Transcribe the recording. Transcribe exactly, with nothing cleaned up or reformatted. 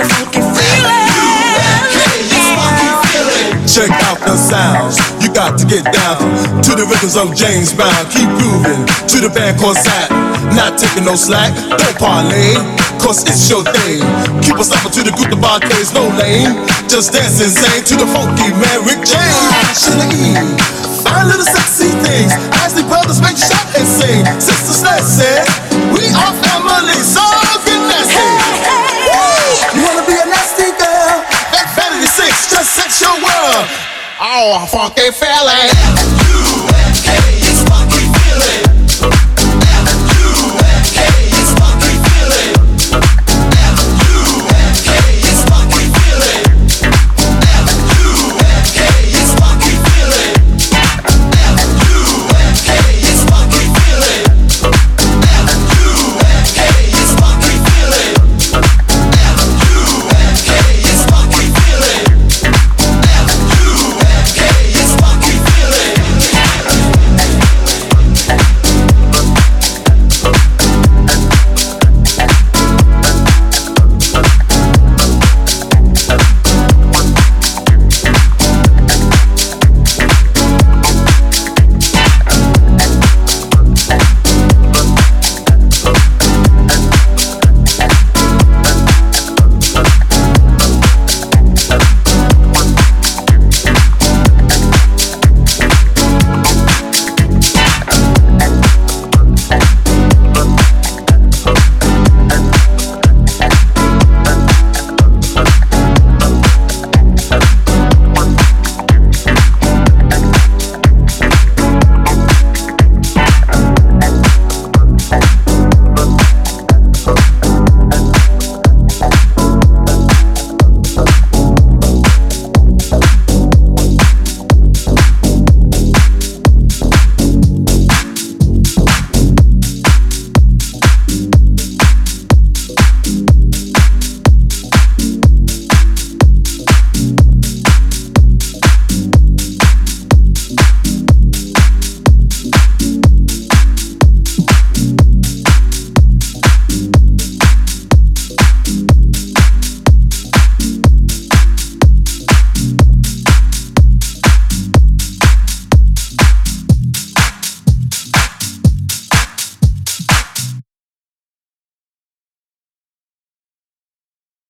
a funky feeling. Check out the sounds, you got to get down to the rhythms of James Brown. Keep grooving to the band called Zap. Not taking no slack, don't parlay, cause it's your thing. Keep us up to the group, the barcades, no lame. Just dance insane to the funky man Rick James. Shilla-E, fine little sexy things. Isley Brothers make you shout and sing. Sisters, let's say, we are family, so get nasty. You wanna be a nasty girl? That Vanity Six just sets your world. Oh, funky feeling.